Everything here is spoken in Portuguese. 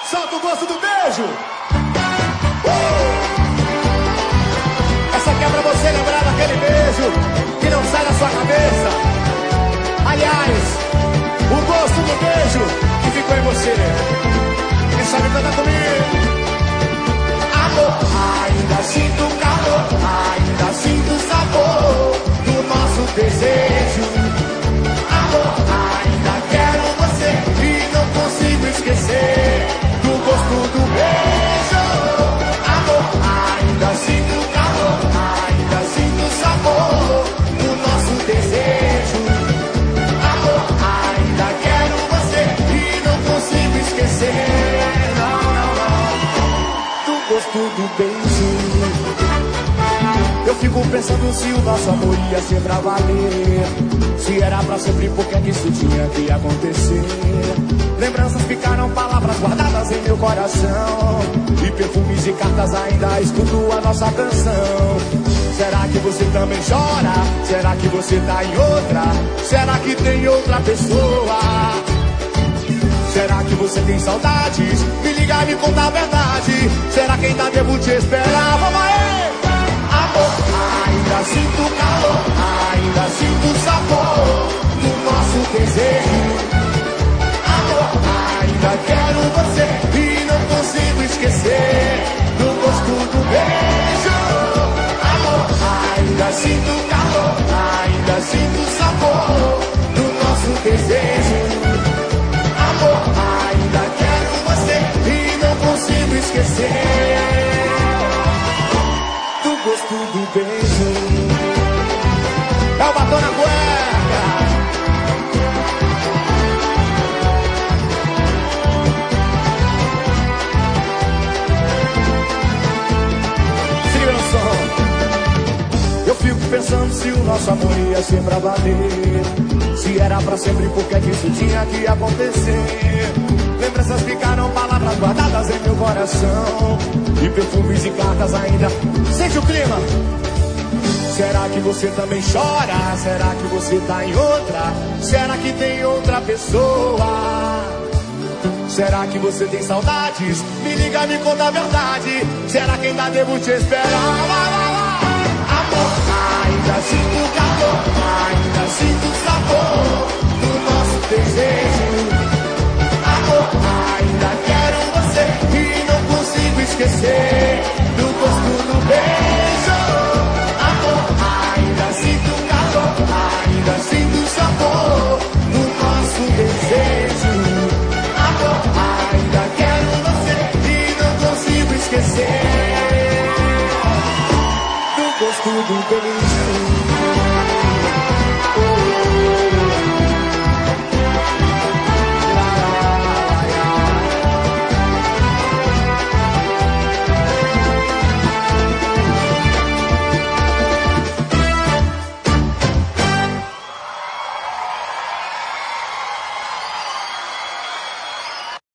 Solta o gosto do beijo. Essa aqui é pra você lembrar daquele beijo que não sai da sua cabeça. Aliás, o gosto do beijo que ficou em você. Quem sabe cantar comigo? Amor, ainda sinto calor, ainda sinto sabor do nosso desejo. Amor, ainda quero você e não consigo esquecer do gosto do beijo. Amor, ainda sinto calor, ainda sinto sabor do nosso desejo. Amor, ainda quero você e não consigo esquecer. Não, não, não, do gosto do beijo. Eu fico pensando se o nosso amor ia ser pra valer. Se era pra sempre, por que é que isso tinha que acontecer? Lembranças ficaram, palavras guardadas em meu coração. E perfumes e cartas ainda escuto a nossa canção. Será que você também chora? Será que você tá em outra? Será que tem outra pessoa? Será que você tem saudades? Me liga, me conta a verdade. Será que ainda devo te esperar? Vamos aí! Amor, ainda sinto calor, ainda sinto sabor do nosso desejo. Amor, ainda quero você e não consigo esquecer do gosto do beijo. Amor, ainda sinto calor, ainda sinto sabor do nosso desejo. Amor, ainda quero você e não consigo esquecer do gosto do beijo. É o batom na cueca. Se liga no som. Eu fico pensando se o nosso amor ia ser pra valer. Se era pra sempre, por que é que isso tinha que acontecer? Lembranças ficaram, palavras guardadas em meu coração. E perfumes e cartas ainda. Sente o clima. Será que você também chora? Será que você tá em outra? Será que tem outra pessoa? Será que você tem saudades? Me liga, me conta a verdade. Será que ainda devo te esperar? Lá, lá, lá. Amor, ainda sinto calor, ainda sinto sabor do nosso desejo. Amor, ainda quero você e não consigo esquecer do gosto do beijo. Amor, ainda sinto calor, ainda sinto sabor do nosso desejo. Amor, ainda quero você e não consigo esquecer do gosto do beijo.